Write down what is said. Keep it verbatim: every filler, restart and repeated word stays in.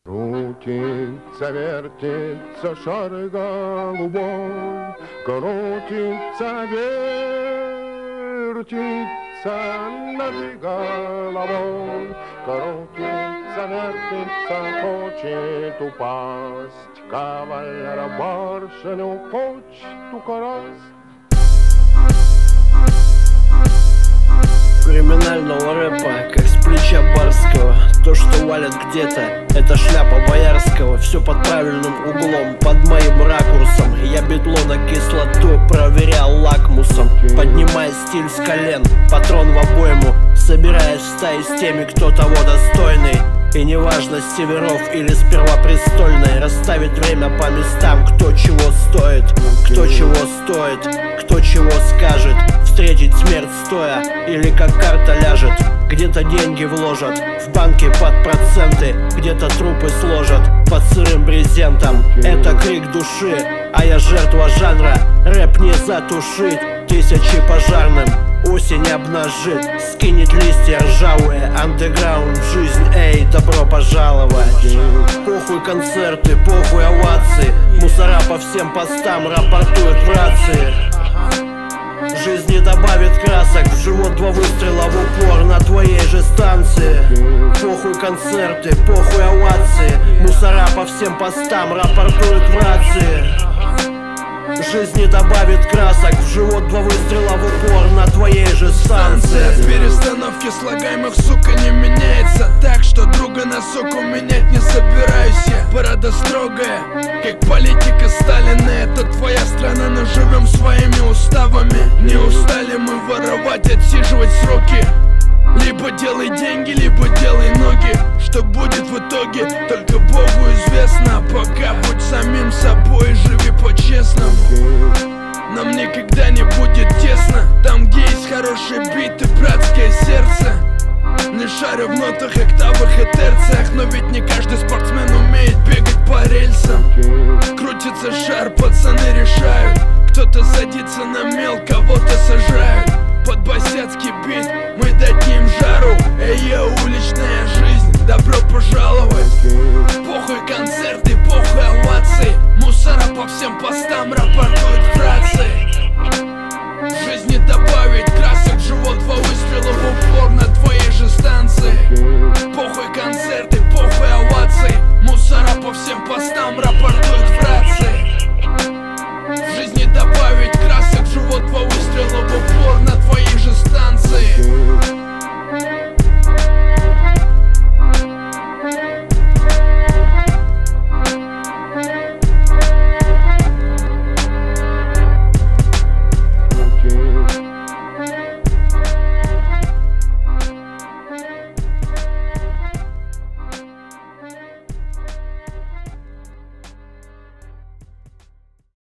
Крутится, вертится шар голубой, крутится, вертится над головой, крутится, вертится, хочет упасть, кавалер барышню почту красть. Криминального рэпа, как с плеча барского. То, что валят где-то, это шляпа боярского. Все под правильным углом, под моим ракурсом. Я бетлона кислоту проверял лакмусом, поднимая стиль с колен, патрон в обойму, собираясь в стаи с теми, кто того достойный. И неважно, с северов или с первопрестольной, расставить время по местам, кто чего стоит, кто чего стоит, кто чего скажет, встретить смерть стоя или как карта ляжет. Где-то деньги вложат в банки под проценты, где-то трупы сложат под сырым брезентом. Это крик души, а я жертва жанра. Рэп не затушить тысячи пожарным. Осень обнажит, скинет листья ржавые. Андеграунд, жизнь, эй, добро пожаловать. Похуй концерты, похуй овации. Мусора по всем постам рапортуют в рации. Жизнь не добавит красок, в живот два выстрела в упор на твоей же станции. Похуй концерты, похуй овации. Мусора по всем постам рапортуют в рации. Жизнь не добавит красок, в живот два выстрела в упор на твоей же станции. От перестановки слагаемых, сука, не меняется. Так что друга на суку менять не собираюсь я. Парада строгая, как политика Сталина. Это твоя страна, но живем своими уставами. Не устали мы воровать, отсиживать сроки. Либо делай деньги, либо делай ноги. Что будет в итоге, только Богу известно. А пока будь самим собой и живи по-честному. Нам никогда не будет тесно. Там, где есть хороший бит и братское сердце. Не шарю в нотах, октавах и терциях. Но ведь не каждый спортсмен умеет бегать по рельсам. Крутится шар, пацаны решают. Кто-то садится на мел, кого-то сажают. Под басяцкий бит мы дадим жару. Эй, я уличная